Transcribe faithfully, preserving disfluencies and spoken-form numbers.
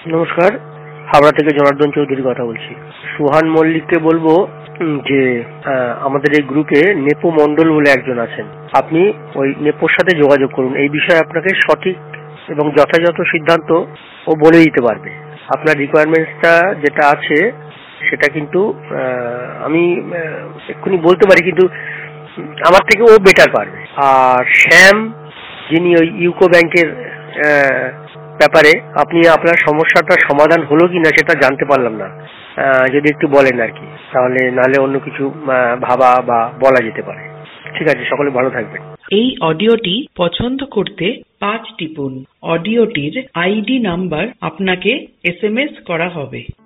নমস্কার, হাওড়া থেকে জনার্দন চৌধুরী কথা বলছি। সুহান মল্লিককে বলবো যে আমাদের এই গ্রুপে নেপো মন্ডল বলে একজন আছেন, আপনি ওই নেপোর সাথে যোগাযোগ করুন। এই বিষয়ে আপনাকে সঠিক এবং যথাযথ সিদ্ধান্ত ও বলে দিতে পারবে। আপনার রিকোয়ারমেন্টসটা যেটা আছে সেটা কিন্তু আমি এক্ষুনি বলতে পারি, কিন্তু আমার থেকে ও বেটার পারবে। আর শ্যাম, যিনি ওই ইউকো ব্যাংকের ব্যাপারে, আপনি আপনার সমস্যাটার সমাধান হলো কিনা সেটা জানতে পারলাম না, যদি একটু বলেন আর কি, তাহলে নালে অন্য কিছু ভাবা বা বলা যেতে পারে। ঠিক আছে, সকলে ভালো থাকবেন। এই অডিওটি পছন্দ করতে পাঁচ টিপুন। অডিওটির আইডি নাম্বার আপনাকে এস এম এস করা হবে।